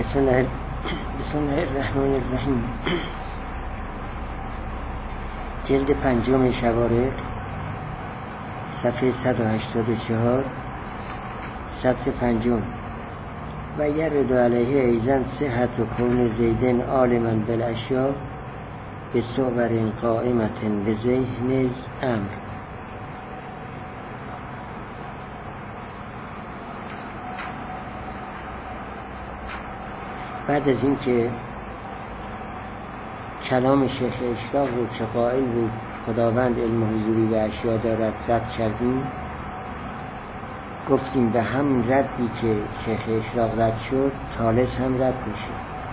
بسم الله الرحمن الرحیم. جلد 5 شوارق، صفحه 184، سطر 5. و یرد علیه ایزن صحت و کون زیدن عالما بالاشیاء به صور قائمت به ذهن امر. بعد از این که کلام شیخ اشراق رو که قائل بود خداوند علم حضوری به اشیاء دارد رد کردیم، گفتیم به هم ردی که شیخ اشراق رد شد طالس هم رد میشه.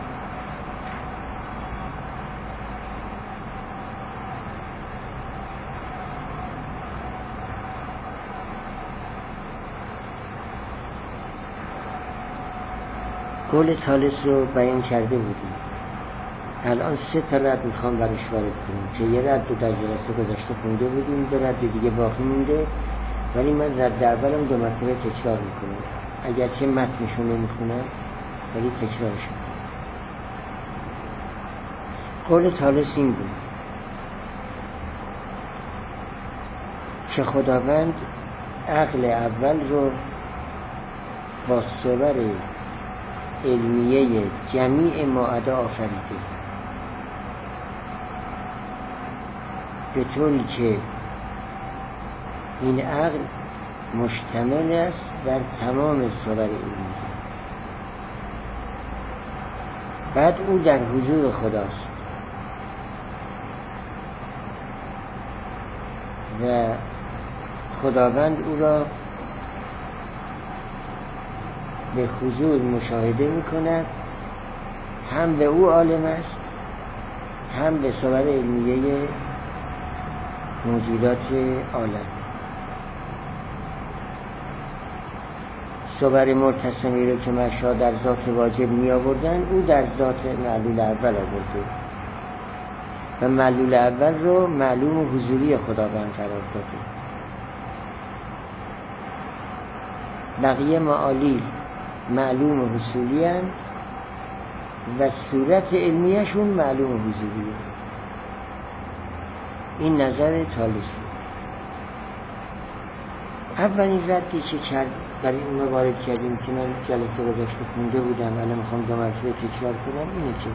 قول طالس رو بیان کرده بودیم. الان 3 رد میخوام برش وارد کنیم که یه رد رو در جلسه گذشته خونده بودیم، 2 رد دیگه باقی مونده، ولی من رد اولم 2 مرتبه تکرار میکنم، اگرچه متنشو نمیخونم ولی تکرارش میکنم. قول طالس این بود که خداوند عقل اول رو با صور علمیه جمیع ماعده آفریده، به طوری که این عقل مشتمل است بر تمام صور علمیه. بعد او در حضور خداست و خداوند او را به حضور مشاهده میکند، هم به او عالم است هم به صور علمیه موجودات عالم. صور مرتسمی رو که مشا در ذات واجب می آوردن، او در ذات معلول اول آورده و معلول اول رو معلوم حضوری خداوند قرار داده. بقیه معالیل معلوم حصولی هستند و صورت علمیشون معلوم حضوری هست. این نظر طالس بود. اولین ردی که کرد برای این وارد کردیم که من جلسه گذشته خونده بودم، الان میخوام 2 مرتبه تکرار کنم، اینه که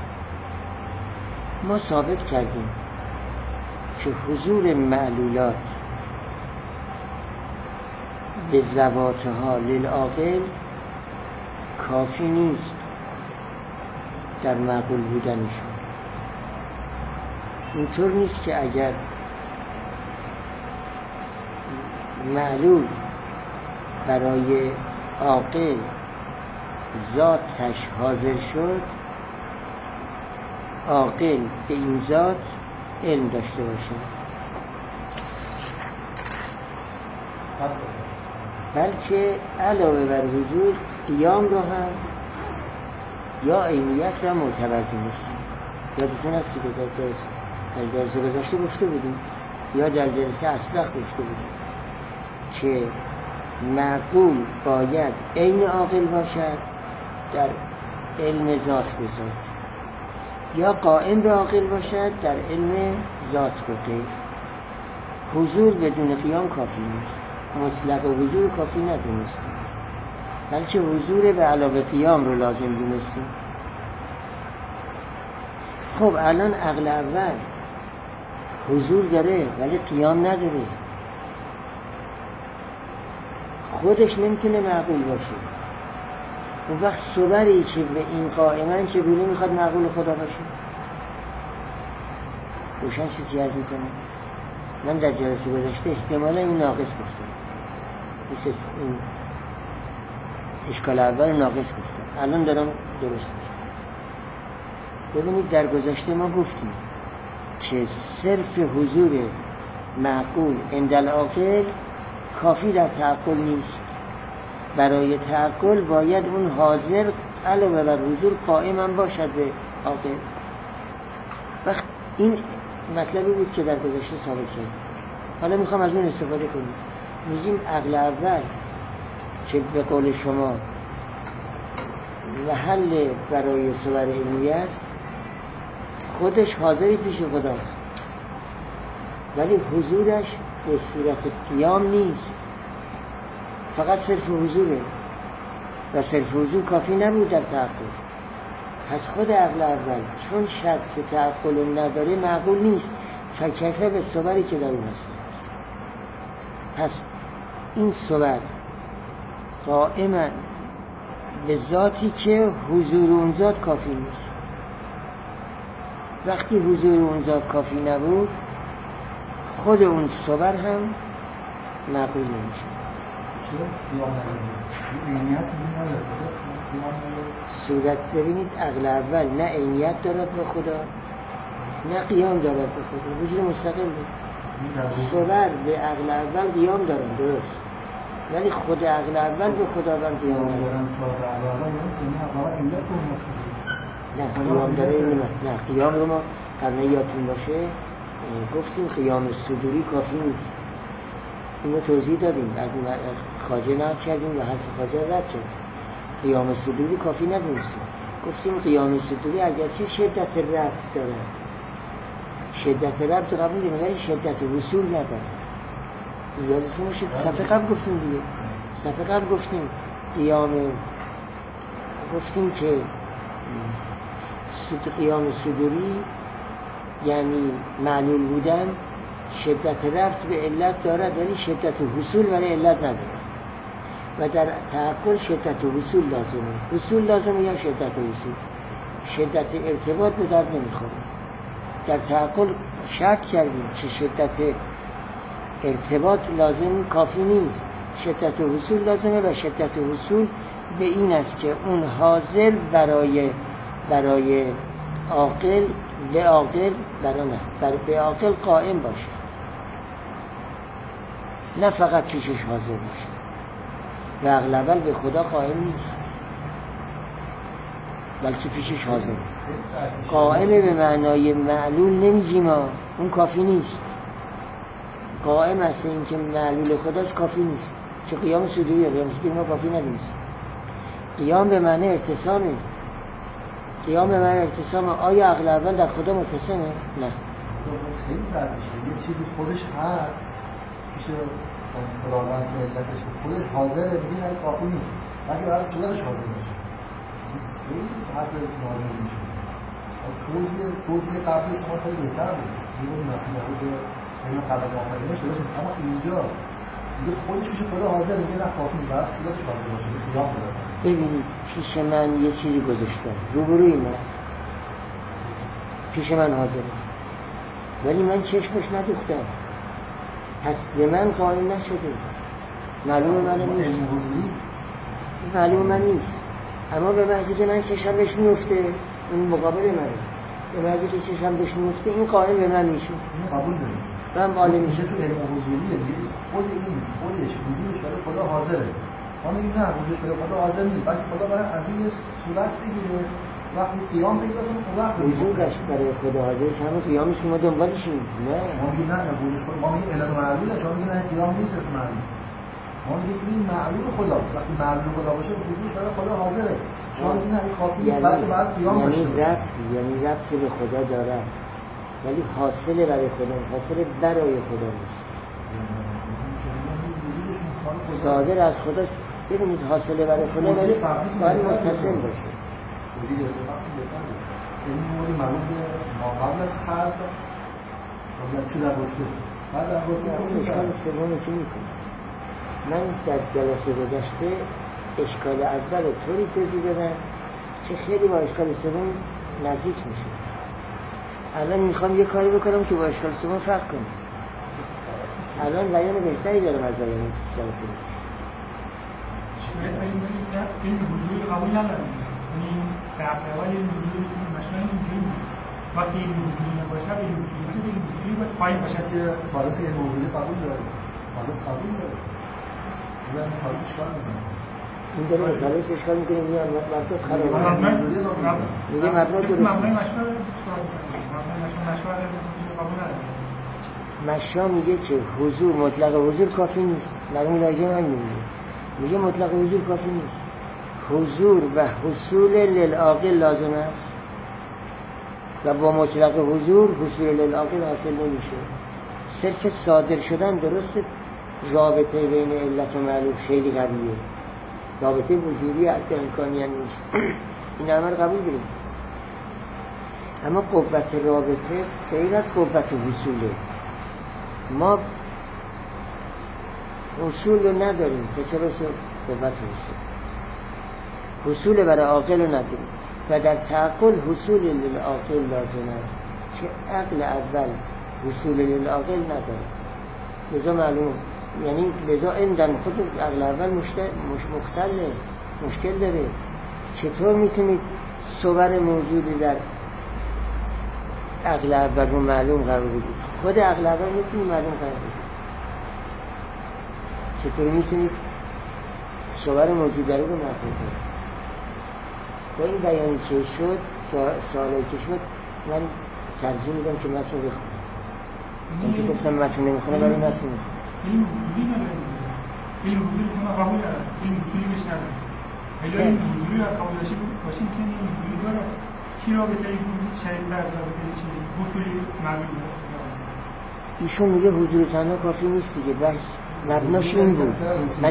ما ثابت کردیم که حضور معلولات به ذواتها للعاقل کافی نیست در معقول بودنشون. اینطور نیست که اگر معلول برای عاقل ذاتش حاضر شد، عاقل به این ذات علم داشته باشه، بلکه علاوه بر حضور قیام رو هم یا عینیت را معتبر دونستیم. یادتون هستی که در جلسه گذشته گفته بودیم یا در جلسه اصلح گفته بودیم که معقول باید عین عاقل باشد در علم ذات به ذات، یا قائم به عاقل باشد در علم ذات به غیر. حضور بدون قیام کافی نیست، مطلق حضور کافی ندونستیم، بلکه حضور به علاوه قیام رو لازم دونستیم. خب الان عقل اول حضور داره ولی قیام نداره، خودش نمیتونه معقول باشه. اون وقت صوری که به این قائمن چگونه میخواد معقول خدا باشه؟ روشن چیزی از میکنه. من در جلسه گذشته احتمالا این ناقص گفتم، این اشکال اول ناقص گفتم، الان دارم درست میشه. ببینید در گذشته ما گفتیم که صرف حضور معقول عند العاقل کافی در تعقل نیست. برای تعقل باید اون حاضر علاوه بر حضور قائم هم باشد به عاقل. وقت این مطلبی بود که در گذشته ثابت شد. حالا میخوام از اون استفاده کنیم. میگیم عقل اول که به قول شما محل برای صور علمی است، خودش حاضری پیش خداست، ولی حضورش به صورت قیام نیست، فقط صرف حضوره و صرف حضور کافی نبود در تعقل. پس خود عقل اول چون شرط تعقل نداره معقول نیست، فکیفه به صوری که در اون هست. پس این صور قائما به ذاتی که حضور اون ذات کافی نیست. وقتی حضور اون ذات کافی نبود، خود اون صور هم معقول نمیشه. صورت ببینید عقل اول نه عینیت دارد به خدا، نه قیام دارد به خدا، وجود مستقل. صور به عقل اول قیام دارن، درست، ولی خود عقل اول به خداوند قیام دارن. نه قیام داره، نه قیام رو ما قبلا یادتون باشه گفتیم قیام صدوری کافی نیست، اینو توضیح دادیم، از خواجه نقل کردیم و حرف خواجه رد کردیم. قیام صدوری کافی ندونستیم، گفتیم قیام صدوری اگرچه شدت ربط داره، شدت ربط رو قبول داریم، ولی شدت وصول نداره. یادتون باشه صفحه قبل گفتیم دیگه، صفحه قبل گفتیم قیام، گفتیم که قیام صدوری یعنی معلول بودن شدت ربط به علت دارد، ولی شدت وصول برای علت نداره. و در تعقل شدت وصول لازمه. وصول لازمه یا شدت وصول؟ شدت ارتباط به درد نمیخوره. در تعقل شرط کردیم که شدت ارتباط لازم کافی نیست، شدت وصول لازمه و شدت وصول به این است که اون حاضر برای عاقل به عاقل به عاقل قائم باشه، نه فقط پیشش حاضر باشه. و عقل اول به خدا قائم نیست بلکه پیشش حاضر. قائم به معنای معلول نمیگیم، اون کافی نیست. قائم اصلا این که معلول خداش کافی نیست، چه قیام صدوری ما کافی نیست. قیام به معنی ارتسامه. قیام به معنی ارتسامه. آیا عقل اول در خدا متصمه؟ نه. خیلی فرق میشه. یه چیزی خودش هست میشه خداوند که علتش خودش حاضره، بگید این کافی نیست، بلکه باید صورتش حاضر باشه. خیلی حرف ناجوری میشه. توضیح قبلی شما خیلی بهتر بود. میگم مثلا علم قبل آفرینش درست، اما اینجا میگه خودش میشه خدا حاضر، میگه نه کافی نیست، باید صورتش حاضر باشه. قیام بده. ببینید پیش من یه چیزی گذاشتم روبروی من، پیش من حاضره، ولی من چشمش ندوختم، پس به من قائم نشده، معلوم من نیست، معلوم من نیست. اما به محضی که من چشم بهش میفته، این مقابل منه، به محضی که چشم بهش میفته این قائم به من میشه. این قبول داریم. من عالم میشه. تو علم حضوریه، خود این خودش وجودش برای خدا حاضره. ما میگیم نه وجودش برای خدا حاضر نیست، بلکه خدا برای از این صورت بگیره، وقتی قیام پیدا کنه اون وقت وجودش برای خدا حاضر، همون قیامش که ما دنبالشیم. نه ما میگیم نه وجودش، ما میگیم علت معلوله، شما میگید نه قیام نیست علت معلول. ما میگیم این معلول خداست، وقتی معلول خدا باشه وجودش برای خدا حاضره. شما میگید نه این کافی نیست، بلکه بعد قیام باشه. یعنی ربط به خدا داره، ولی حاصل برای خدا، حاصل برای خدا نیست. صادر از خداست. ببینید حاصل برای خدا ولی باید متصل باشه. این موری معلوم به ما قبل از خلق حاضر شده گفته، بعد در گفته اشکال سومی که میکنه. من در جلسه گذشته اشکال اول طوری توضیح دادم که خیلی با اشکال سوم نزدیک میشه. الان میخوام یه کاری بکنم که با اشکال سوم فرق کنم. الان بیان بهتری دارم از بیان اشکال سوم. این حضور قبول ندارم. این قبل این حضوری چون مشان اینجوری وقتی این حضوری نباشه به این حضوری به این حضوری باید پایین باشه که خالص این حضوری قبول داره، خالص قبول داره. میگن خالص اشکال میکنه. این داره خالص اشکال میکنه، میگه مبنا خراب میگه مبنا درست نیست. مشا میگه که حضور مطلق حضور کافی نیست. مرحوم لاجن هم میگه مطلق حضور کافی نیست. حضور و حصول للعاقل لازم است و با مطلق حضور حصول للعاقل حاصل نمیشه. صرف صادر شدن درست رابطه بین علت و معلول خیلی قویه، رابطه وجودی حتی امکانی هم نیست. این عمل قبول داریم، اما قوت رابطه غیر از قوت حصوله. ما حصول رو نداریم که چرا قوت حصول برای عاقل رو نداریم و در تعقل حصول للعاقل لازم است که عقل اول حصول للعاقل نداره. لذا معلوم، یعنی لذا عندن خود عقل اول مختله، مشکل داره. چطور میتونید صور موجودی در عقل اول رو معلوم قرار بدید؟ خود عقل اول میتونید معلوم قرار بدید. چطور میتونید صور موجود رو معلوم کنید؟ با این بیانی که شد، سوالایی که شد، من ترجیح میدم که متن بخونم. من که گفتم متن نمیخونم ولی متن میخونم. این حضوری نداره، این حضوری که ما قبول دارم، این حضوری بهش ندارم. اگه این حضوری رو قبول داشته باشیم که این حضوری داره، کی رابطه ای شدید بر رابطه ای چیزی حضوری معلوم داره. ایشون میگه حضور تنها کافی نیست دیگه، بس مبناش این بود. من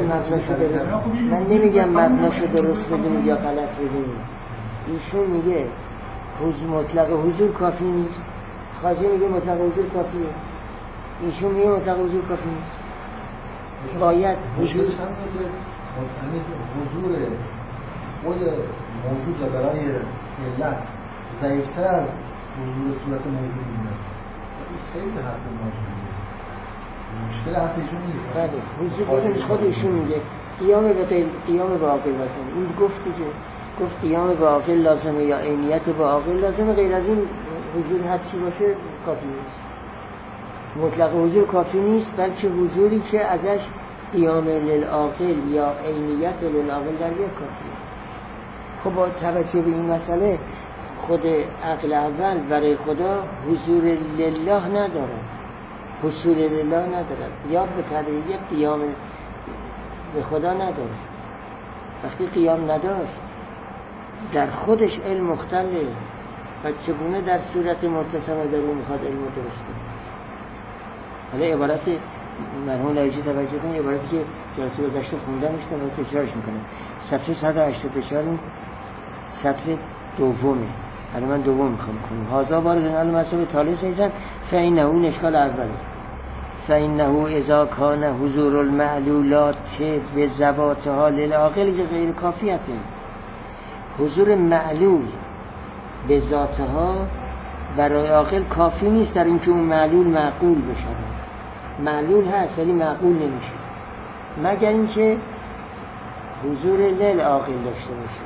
نمیگم مبناشو درست بدونید یا غلط بدونید. ایشون میگه مطلق حضور کافی نیست، خواجه میگه مطلق حضور کافیه، ایشون میگه مطلق حضور کافی نیست. باید حضورش هم که حضور خود موجود برای علت ضعیفتر از حضور صورت موجود میاد. خیلی حرف موجودیه. مشکل حرف ایشون نیست. بله، حضور خودشون میگه قیام با عاقل لازم. این گفتی که گفت قیام با عاقل لازمه یا عینیت با عاقل لازمه، غیر از این حضور هر چی باشه کافی نیست. مطلق حضور کافی نیست، بلکه حضوری که ازش قیام للعاقل یا عینیت للعاقل در بیاد کافیه. خب با توجه به این مسئله خود عقل اول برای خدا حضور لله نداره، حصول لله نداره، یا به تدریج قیام به خدا نداره. وقتی قیام نداشت در خودش علم مختله و چگونه در صورت متصمه داره میخواد علم درست کنه. حالا عبارت مرحوم لایجی توجه کنید، عبارتی که جلسه گذشته خوندم میشتم و تکرارش میکنم. صفحه 184 سطر دومه. حالا من دوم میخوام کنم. هازا وارد المسائل تالی سیزن فإنه این اشکال اوله. فإنه اذا کان حضور المعلولات بذواتها للعاقل غیر کافیته. حضور معلول به ذاتها برای عاقل کافی نیست در اینکه اون معلول معقول بشه. معلول هست ولی معقول نمیشه مگر اینکه حضور للعاقل داشته باشه.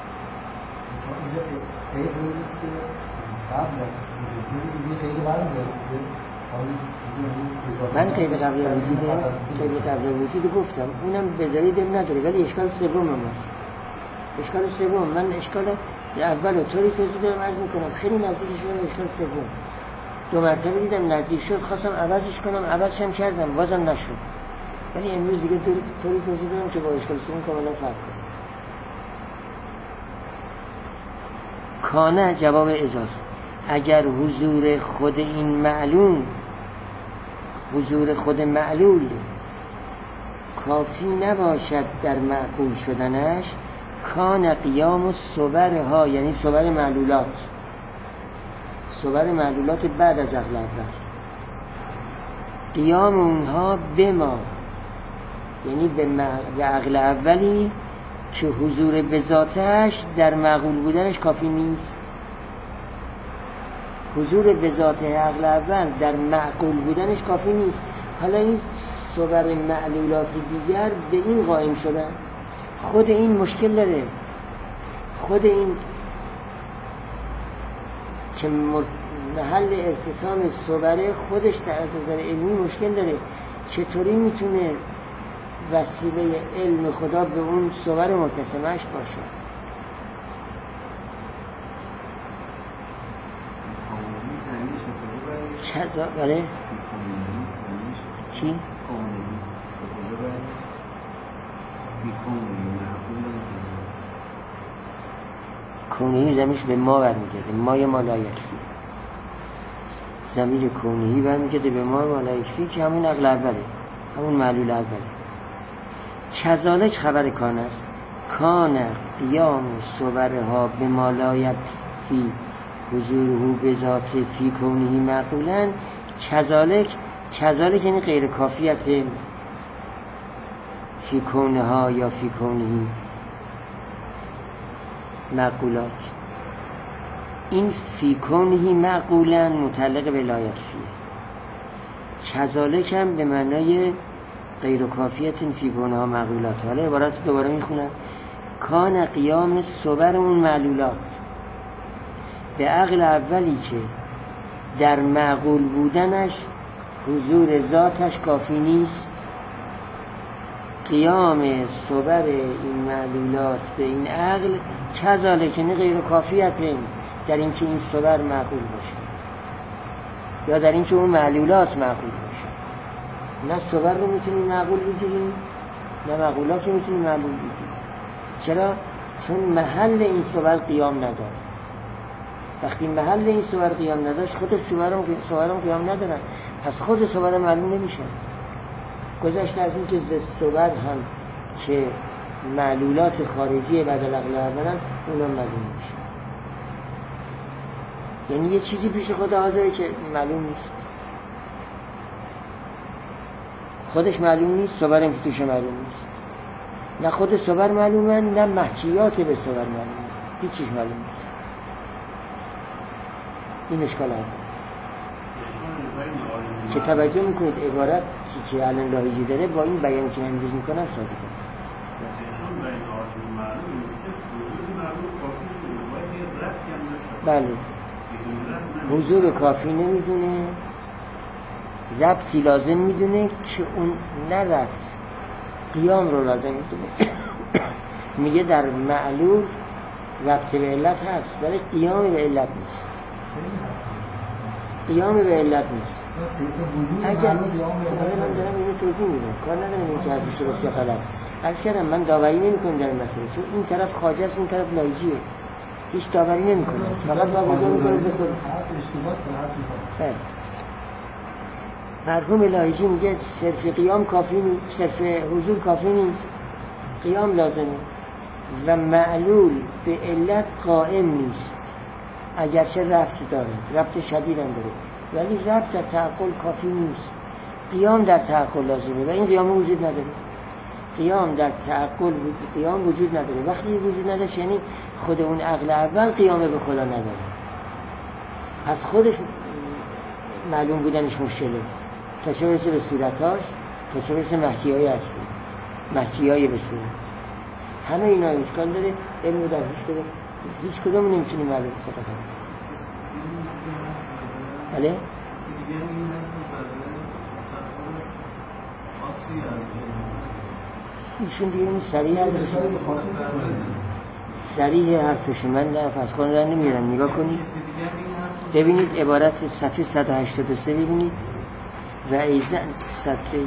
من قید قبل وجود گفتم، اونم بذاری دل نداره، ولی اشکال سوم هم هست. اشکال سوم، من اشکال اول طوری توضیح دارم عرض میکنم، خیلی نزدیک شدم اشکال سوم. 2 مرتبه دیدم نزدیک شد، خواستم عوضش کنم، عوضش هم کردم، بازم نشد. ولی امروز دیگه طوری توضیح دارم که با اشکال سوم کاملا فرق کنم. کانه جواب ازاست. اگر حضور خود این معلوم، حضور خود معلول کافی نباشد در معقول شدنش، کان قیام صورها، یعنی صور معلولات بعد از عقل اول، قیام اونها به ما، یعنی به عقل اولی که حضور به ذاتش در معقول بودنش کافی نیست. حضور به ذات عقل اول در معقول بودنش کافی نیست. حالا این صور معلولات دیگر به این قائم شدن، خود این مشکل داره. خود این که محل ارتسام صوره خودش در نظر علمی مشکل داره. چطوری میتونه وسیله علم خدا به اون صور مرتسمش باشه؟ بله چی؟ کونهی زمینش به ما برمیگرده، مای ما لا یکفی. ضمیر کونهی برمیگرده به ما لا یکفی که همون عقل اوله، همون معلول اوله. کذالک خبر کان است، کان قیام صورها به ما لا یکفی حضوره به ذات فی کونهی معقولا. کذالک یعنی غیر کافیت فی کونها یا فی کونهی معقولات. این فی کونهی معقولا متعلق به لا یکفیه. کذالک هم به معنای غیر کافیت فی کونها معقولات. حالا عبارت دوباره میخونم. کان قیام صور اون معلولات به عقل اولی که در معقول بودنش حضور ذاتش کافی نیست، قیام صور این معلولات به این عقل کذالک یعنی غیر کافیت در اینکه این صور معقول باشه یا در اینکه اون معلولات معقول باشه. نه صور رو میتونیم معقول بگیریم نه معقولات رو میتونیم معقول بگیریم. چرا؟ چون محل این صور قیام نداره. وقتی محل این صور قیام نداشت خود صورم قیام ندارن، پس خود صور معلوم نمیشه. گذشته از این که صور هم که معلولات خارجی بدل عقل اولن اونا معلوم میشه. یعنی یه چیزی پیش خود حاضره که معلوم نیست، خودش معلوم نیست، صورم که توش معلوم نیست. نه خود صور معلومه نه محکیات به صور معلومه، هیچ چیز معلوم نیست. این اشکال هم که توجه میکنید عبارت که الان لاهیجی داره با این بیانی که من امروز میکنم سازی کنم. بله، حضور کافی نمیدونه، ربطی لازم میدونه که اون نه ربط قیام رو لازم میدونه. میگه در معلول ربط به علت هست ولی قیام به علت نیست. قیام به علت نیست. اگر من دارم اینو توضیح میدم، کار ندارم این که حرفش درست یا غلط. عرض کردم من داوری نمی‌کنم در این مسئله، چون این طرف خواجه است این طرف لایجیه، هیچ داوری نمی‌کنم، فقط واگذار می‌کنم به خود. خیر. مرحوم لایجی میگه صرف قیام کافی نیست، صرف حضور کافی نیست، قیام لازمه و معلول به علت قائم نیست. اگرچه ربط داره، ربط شدید هم داره، ولی ربط در تعقل کافی نیست. قیام در تعقل لازمه و این قیام وجود نداره. قیام در تعقل قیام وجود نداره. وقتی وجود نداره یعنی خود اون عقل اول قیام به خدا نداره، از خودش معلوم بودنش مشکله. تا چه برسه به صورتاش، تا چه برسه محکیهای اصلی، محکیهای به صورت. همه اینا اشکال داره. علم رو در هیچ کدوم نمیتونیم معلوم خدا کنیم. بله؟ ایشون دیگه سریع هست، سریع حرفش من از خانه را نمیرم. نگاه کنید ببینید عبارت صفحه 183 ببینید و ایزن صفحه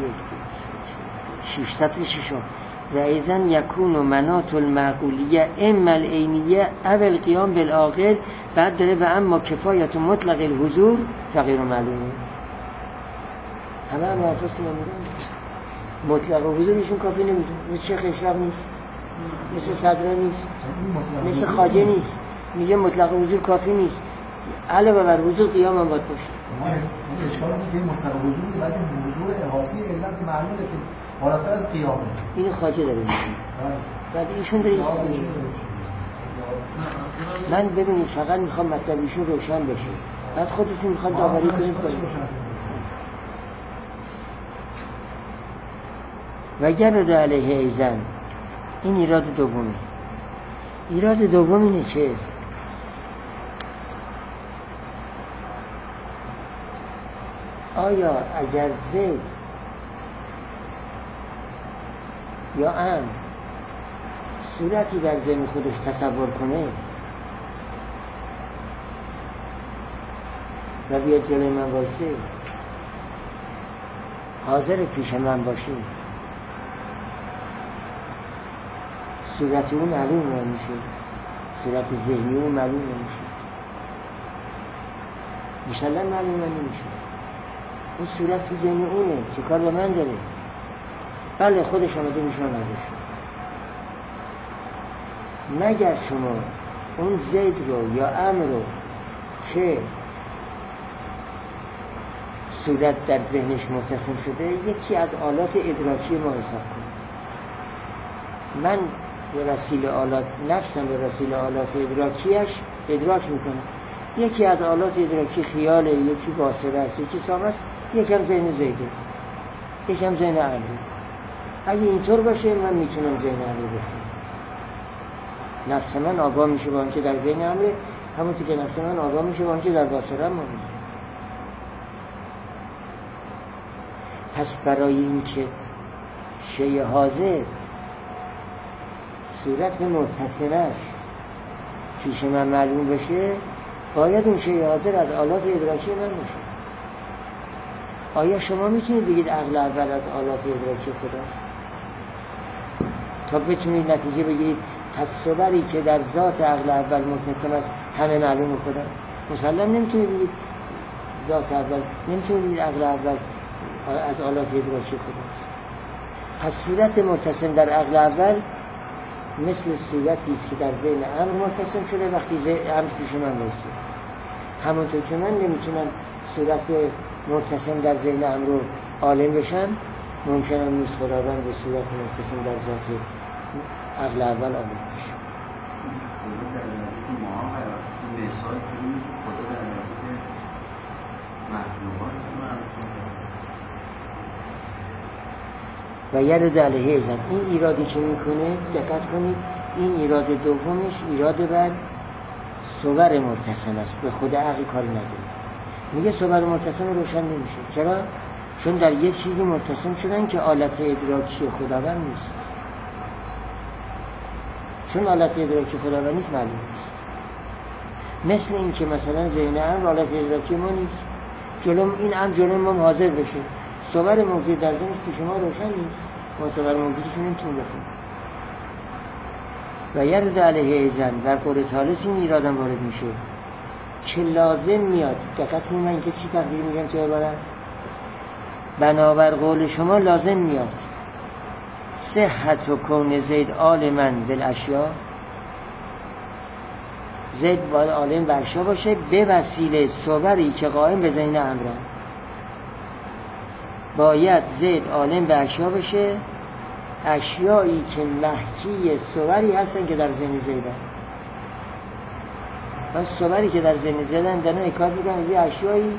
6 و ایزن یکون و منات المعقولیه اما العینیه اول قیام بالعاقل. بعد داره و اما کفایت مطلق الحضور فقیر و معلومه. همه هم حرفاست که من میگم مطلق و حضورشون کافی نمیدونه. مثل شیخ اشراق نیست، مثل صدرا نیست، مثل خواجه نیست. میگه مطلق و حضور کافی نیست، علاوه بر حضور قیام هم باید باشه. اشکال میگه مطلق وجودی بعد حضور احاطی علت معلومه که بالاتر از قیامه. اینو خواجه داره میگه. بعد ایشون داره من ببینید فقط میخوام مطلب ایشون روشن بشه، بعد خودتون میخوام داوری کنید. و گرد علیه ایزن، این ایراد دومه. ایراد دوم اینه که آیا اگر زید یا ام صورتی در ذهن خودش تصور کنه و بیاد جلوی من باشه، حاضر پیش من باشه، صورت اون معلوم میشه، صورت ذهنی اون معلوم نمیشه، مسلم معلوم نمیشه. اون صورت تو ذهن اونه، چه کار به من داره؟ بله خودش آمده میشه نداشت. مگر شما اون زید رو یا امر رو که صورت در ذهنش مرتسم شده یکی از آلات ادراکی ما حساب کنید. من به وسیله آلات نفسم به وسیله آلات ادراکیش ادراک میکنم. یکی از آلات ادراکی خیاله، یکی باصره است، یکی سامه است، یکم ذهن زیده، یکم ذهن امره. اگه اینطور باشه من میتونم ذهن امره بخونم. نفس من آگاه میشه با آنچه در ذهن امره، همونطور که نفس من آگاه میشه با آنچه در باصره من. پس برای اینکه شیء حاضر صورت مرتسمش پیش من معلوم بشه، باید اون شیء حاضر از آلات ادراکی من باشه. آیا شما میتونید بگید عقل اول از آلات ادراکی خدا تا بتونید نتیجه بگیرید پس صوری که در ذات عقل اول مرتسم است همه معلوم خدا؟ مسلم نمیتونید بگید ذات اول، نمیتونید بگید عقل اول از آلات ادراکی خداست. پس صورت مرتسم در عقل اول مثل صورتی است که در ذهن امر مرتسم شده وقتی امر پیش من برسه. همونطور که من نمیتونم صورت مرتسم در ذهن امر رو عالم بشم، ممکنم نیست خداوند به صورت مرتسم در ذات عقل اول عالم بشه. خدا در نزدیک ما مثال کنیم که خدا در نزدیک مخلوقات اسم و یرد علیه ازن. این ایرادی که میکنه دقت کنید، این ایراد دومش ایراد بر صور مرتسم است، به خود عقل کاری نداره. میگه صور مرتسم روشن نمیشه. چرا؟ چون در یه چیزی مرتسم شدن که آلت ادراکی خداوند نیست. چون آلت ادراکی خداوند نیست معلوم نیست. مثل این که مثلا ذهن امر آلت ادراکی ما نیست، جلوم این امر جلوم ما حاضر بشه، صور موجود در ذهنش پیش ما روشن نیست، ما صور موجودش نمیتونیم بخونیم. و یرد علیه ازن در قول ثالث این ایرادم وارد میشه که لازم میاد. دقت کنید من اینکه چی تقدیر میگم چه عبارت؟ بنابر قول شما لازم میاد صحت و کون زید عالما بالاشیاء، زید باید عالم به اشیاء باشه به وسیله صوری که قائم به ذهن امرن. باید زید عالم به اشیاء بشه، اشیایی که محکی صوری هستن که در ذهن زیدن. و صوری که در ذهن زیدن در اون اکاد میکنم از اشیایی.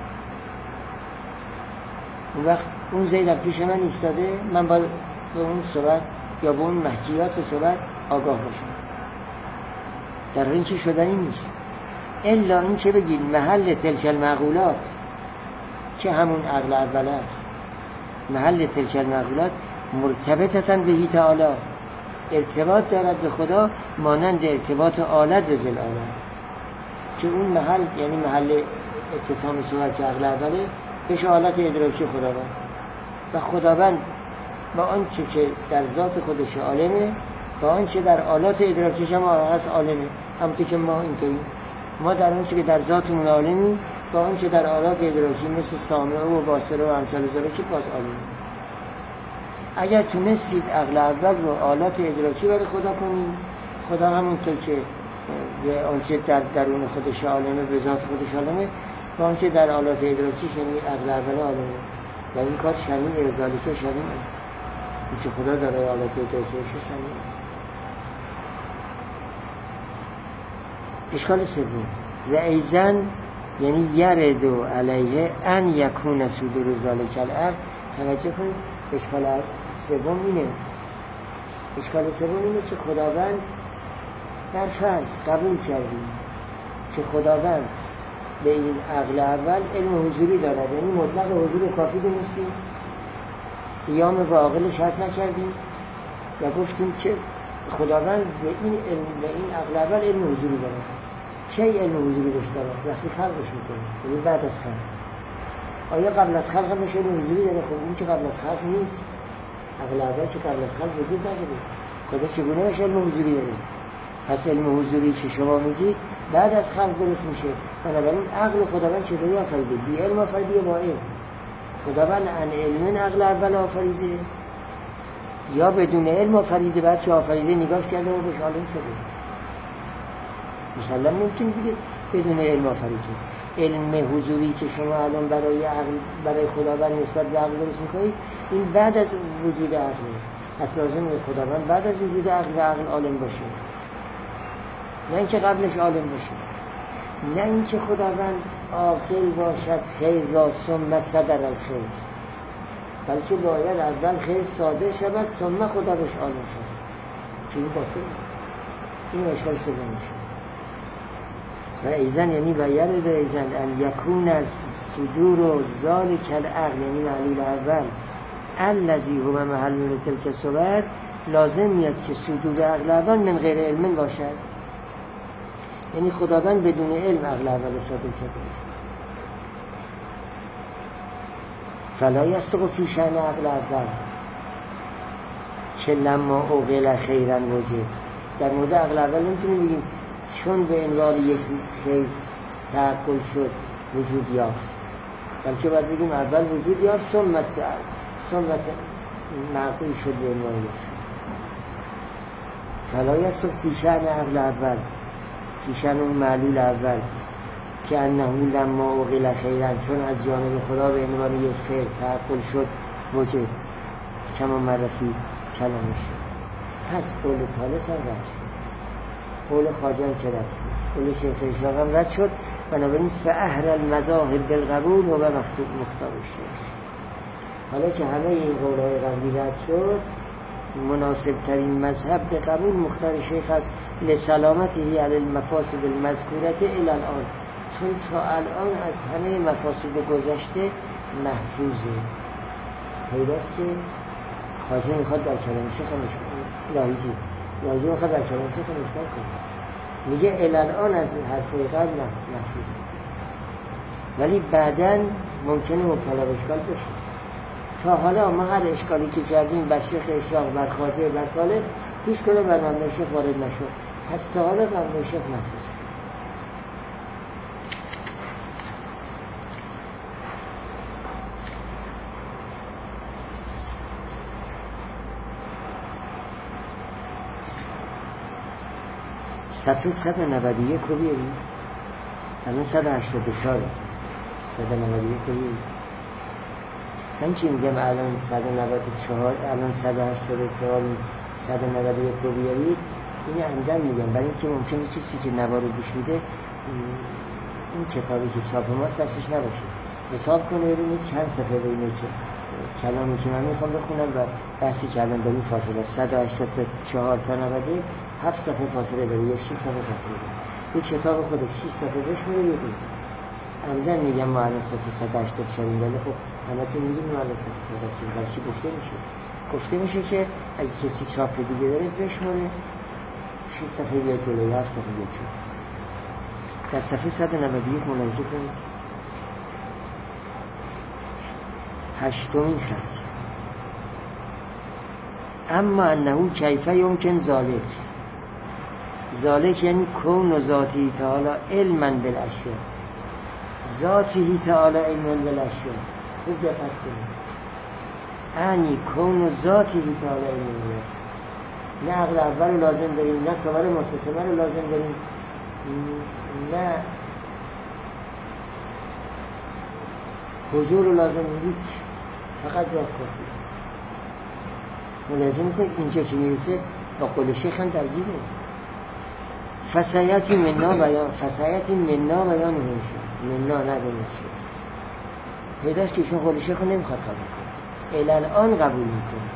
اون وقت اون زیدن پیش من ایستاده، من باید به اون صورت یا به اون محکیات صورت آگاه باشم. در این چی شدنی نیست الا این که بگید محل تلک المعقولات که همون عقل اول است، محل تلک المعقولات مرتبطتاً بهی تعالی، ارتباط دارد به خدا مانند ارتباط آلت به ذل آلت، که اون محل یعنی محل اتصام صورت که عقل اوله بهش آلت ادراکی خداوند و خداوند با آنچه که در ذات خودش عالمه با آنچه در آلات ادراکیش هم هست عالمه. همونطور که ما اینطوری ما در آنچه که در ذاتمون عالمی با آنچه در آلات ادراکی مثل سامعه و باصره و امثال ذالک باز عالمه. اگر تونستید عقل اول رو آلات ادراکی برای خدا کنید، خدا همونطور که به آنچه در درون خودش عالمه به ذات خودش عالمه با آنچه در آلات ادراکیش یعنی عقل اول عالمه و این کار شنیع ذالک شنیع این که خدا در آلات ادراکیش شنیع. اشکال سوم و ایزن یعنی یردو علیه ان یکون صدور ذالک العقل. توجه کنید اشکال سوم اینه، اشکال سوم اینه که خداوند در فرض قبول کردیم که خداوند به این عقل اول علم حضوری دارد، یعنی مطلق حضور کافی دونستیم، قیام با عاقل شرط نکردیم و گفتیم که خداوند به این علم به این عقل اول علم حضوری دارد. چه علم حضوری بهش دارد؟ وقتی خلقش میکنه، یعنی بعد از خلق. آیا قبل از خلق هم بشه علم حضوری داره؟ خب این که قبل از خلق نیست، عقل اول که قبل از خلق وجود نداره، خدا چگونه بشه علم حضوری داره؟ پس علم حضوری که شما میگید بعد از خلق درست میشه. بنابراین عقل خداوند چطوری آفریده؟ بی علم آفریده یا با علم؟ خداوند ان علم عقل اول آفریده یا بدون علم آفریده؟ بعد که آفریده نگاش کرده و بهش عالم شده. مثلا ممکن بگید بدون علم آفریده. علم حضوری که شما الان برای عقل، برای خداوند نسبت به عقل درست میکنید، این بعد از وجود عقل. پس لازمه خداوند بعد از وجود عقل و عقل عالم باشه، نه اینکه قبلش عالم باشه. نه اینکه خداوند عاقل باشد خیر را ثم صدر الخیر، بلکه باید اول خیر صادر شود ثم خدا بهش عالم شود. که این باطل، این اشکال سوم میشه. و ایزن یعنی باید ایزن ان یکون از صدور و ذالک العقل، یعنی معلول اول الذی هو محل تلک صور، لازم میاد که صدور عقل اول من غیر علم باشد، یعنی خداوند بدون علم عقل اول صادر کرده باشه. فلا یصدق فی شأن عقل اول چه لما اوقل خیرا وجد. در مورد عقل اول نمیتونیم بگیم چون به عنوان یک خیر تعقل شد وجود یافت، بلکه باید بگیم اول وجود یافت ثم معقول شد به عنوان یافت. فلا یصدق فی شأن عقل اول، فی شأن اون معلول اول که انه لما اوقل خیرا، چون از جانب خدا به عنوان یک خیر تعقل شد وجد، کما معرفی کلام شد. پس قول ثالث هم رد شد، قول خواجه هم که رد شد، قول شیخ اشراق هم رد شد. بنابراین فاهر المذاهب بالقبول و مختار الشیخ. حالا که همه این قولهای قبلی رد شد، مناسب ترین مذهب به قبول مختار شیخ است لسلامته علی المفاسد المذکورة الی الان، چون تا الان از همه مفاسد گذشته محفوظه. پیداست که خواجه میخواد در کلام شیخ لاهیجی میخواد در کلام شیخ مشکل کنه، میگه الی الان از حرفای قبل محفوظه، ولی بعداً ممکنه مبتلا به اشکال بشه. تا حالا ما هر اشکالی که کردیم بر شیخ اشراق، بر خواجه، بر خالص، هیچ کنه بر مبنای شیخ وارد نشد. پس تا حالا مبنای شیخ محفوظه. صفحه 191 رو بیاریم، الان 184 191 رو بیاریم. من چی میگم الان 194 الان 184 191 رو بیارید، این عمدن میگم برای اینکه ممکنه کسی که نوا رو گوش میده این کتابی که چاپ ماست دستش نباشه، حساب کنه ببینید چند صفحه بینه که کلامی که من میخوام بخونم و بحثی که الان داریم فاصله 184 تا 91 7 صفحه فاصله داره یا 6 صفحه فاصله داره. این کتاب خودش 6 صفحه بشمونه بگید. عمدن میگم ما الان صفحه 184 ولی خب همتون میدونید ما الان صفحه 184 برای چی گفته میشه؟ گفته میشه که اگه کسی چاپ دیگه داره بشمونه 6 صفحه بیاد جلو یا 7 صفحه بیاد جلو. در صفحه 191 ملاحظه کنید 8مین خط. اما انه کیفه یمکن ذالک یعنی کون و ذاتی تعالی علما بالاشیاء، ذاتی تعالی علما بالاشیاء. خوب دقت کنید، یعنی کون و ذاتی تعالی علما بالاشیاء. نه عقل اول رو لازم داریم، نه صور متصمه رو لازم داریم، نه حضور رو لازم داریم، فقط ذات کافی. ملاحظه میکنید اینجا که میرسه با قول شیخ هم درگیره. فسایتی منا بیان نمیشه، منا نگونشه. پیداست که ایشون قول شیخ رو نمیخواد قبول کنه، الان قبول میکنه،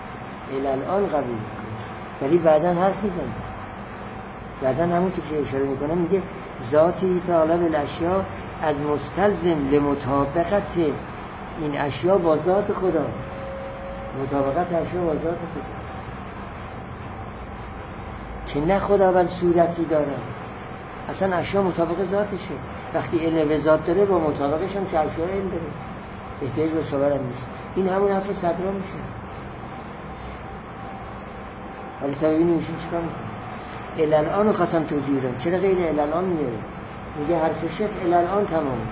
ولی بعداً حرف میزنه. بعداً همون که اشاره میکنه میگه ذاتی تعالی بالاشیاء از مستلزم لمطابقت این اشیاء با ذات خدا، مطابقت اشیاء با ذات خدا، که نه خداوند صورتی داره، اصلا اشیاء مطابق ذاتشه. وقتی علم به ذات داره با مطابقش هم که اشیاء علم داره، احتیاج به صور هم نیست. این همون حرف صدرا میشه. ولی تا ببینیم ایشون چیکار میکنه. الالان رو خواستم توضیح بدم. چرا غیر الالان میاره؟ میگه حرف شیخ الالان تمامه،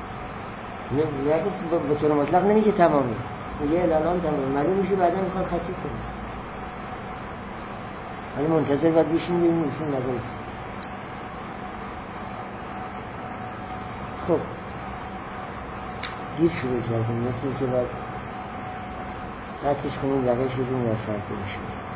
نگه به طور مطلق نمیگه تمامه، میگه الالان تمامه، معلوم میشه بعدا میخواد خطی کنه. ولی منتظر باید بیشیم ببینیم ایشون نظرش هست. خب دیر شروع کردیم، مثل که باید قطعش کنیم بقیش بزنیم در فرق بشیم.